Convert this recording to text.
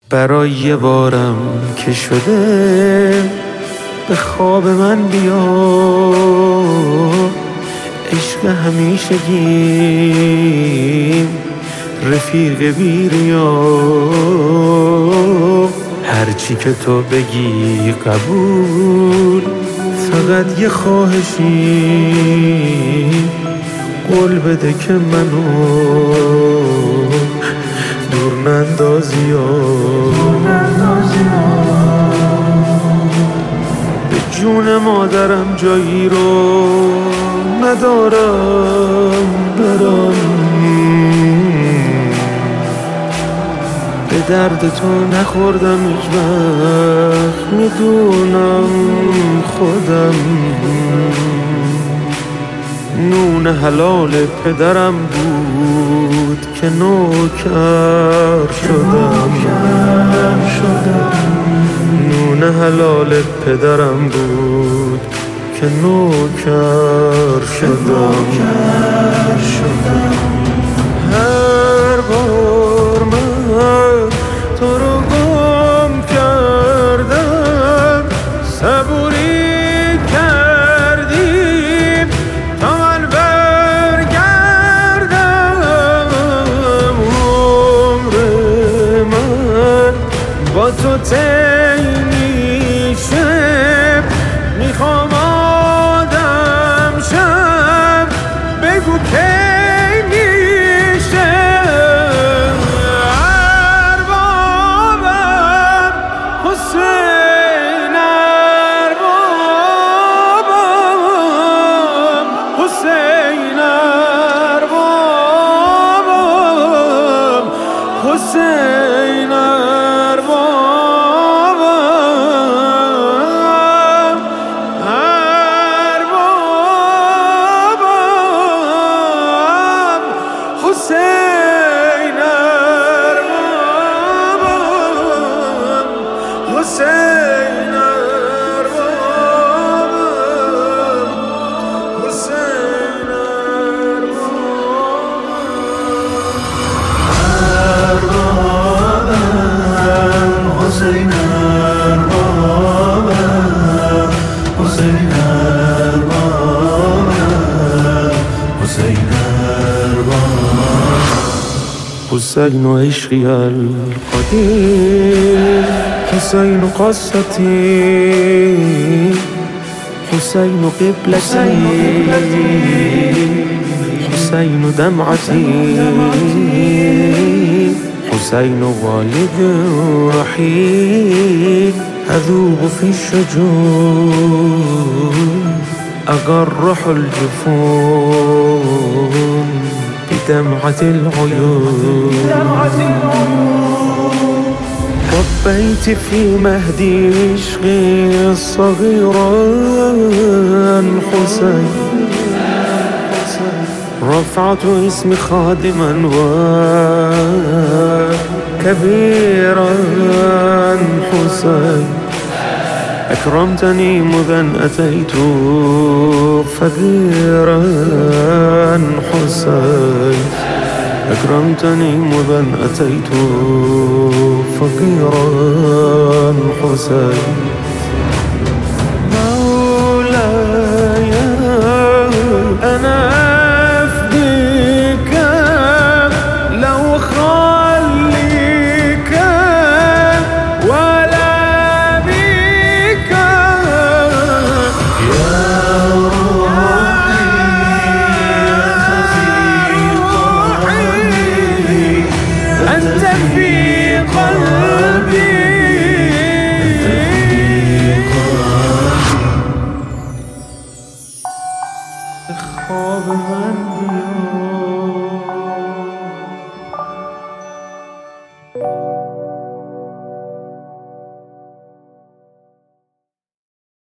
برای یه بارم که شده به خواب من بیا، عشق همیشگیم رفیق بیریا، هرچی که تو بگی قبول، فقط یه خواهشی قول بده که منو دور نندازی، به جون مادرم جایی رو ندارم برم، به درد تو نخوردم هیچ وقت، میدونم خودم نون حلال پدرم بود که نوکر شدم، نون حلال پدرم بود که نوکر شدم. هر بار من تو رو گم کردم، صبوری کردیم تا من برگردم، عمر من با تو طی میشه، میخوام آدم شم، بگو کی میشه. اربابم حسین، اربابم حسین، اربابم حسین، حسین و عشقی القدیر، حسین و قصتی، حسین و قبلتی، حسین و دمعتی، حسين والد رحيم، أذوب في الشجون، أقرح الجفون بدمعة العيون. ربيت في مهدي عشقي صغيرا حسين، رفعت اسمي خادما وكبيرا حسين، أكرمتني مذ أتيت فقيرا حسين، أكرمتني مذ أتيت فقيرا حسين.